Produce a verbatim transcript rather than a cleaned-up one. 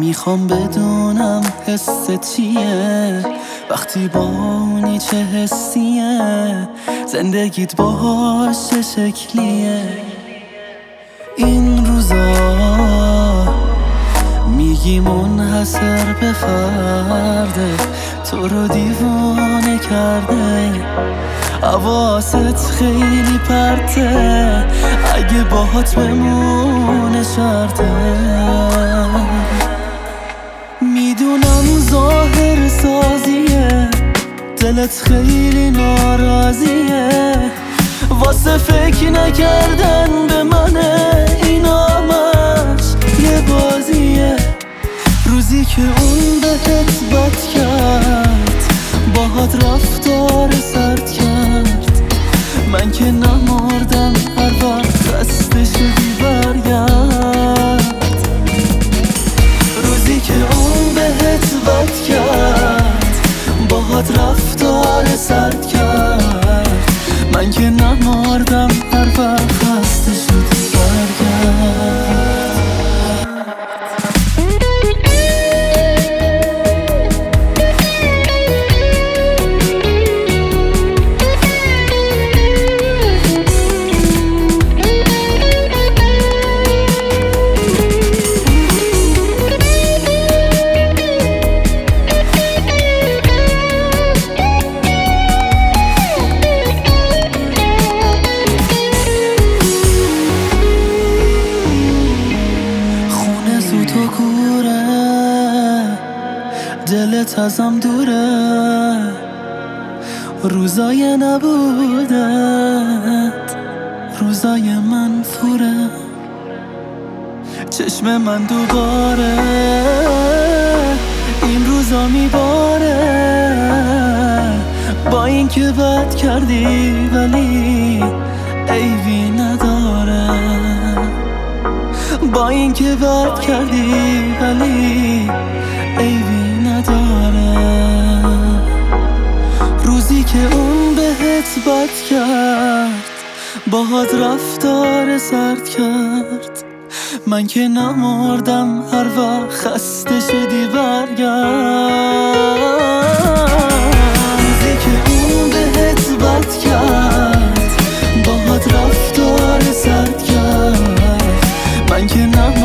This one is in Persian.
میخوام بدونم حس چیه وقتی با اونی، چه حسیه، زندگیت باهاش چه شکلیه. این روزا میگی منحصر به فرده، تو رو دیوانه کرده، حواست خیلی پرته، اگه باهات بمونه شرطه. میدونم ظاهر سازیه، دلت خیلی ناراضیه، واسه فکر نکردن به منه، این همش یه بازیه. روزی که اون بهت بد کرد، باهات رفتار سرد کرد، من که نمردم، هر وقت خسته شدی برگرد. روزی که اون بهت بد کرد، باهات رفتار سرد کرد، من که نمردم، هر وقت خسته شدی برگرد. تو کوره، دلت ازم دوره، روزای نبودت، روزای منفوره. چشم من دوباره این روزا میباره، با این که بد کردی ولی عیبی نداره، با این که بد کردی ولی عیبی نداره. روزی که اون بهت بد کرد، باهات رفتار سرد کرد، من که نمردم، هر وقت خسته شدی برگرد. روزی که اون بهت بد کرد، باهات رفتار سرد کرد، من که نمردم،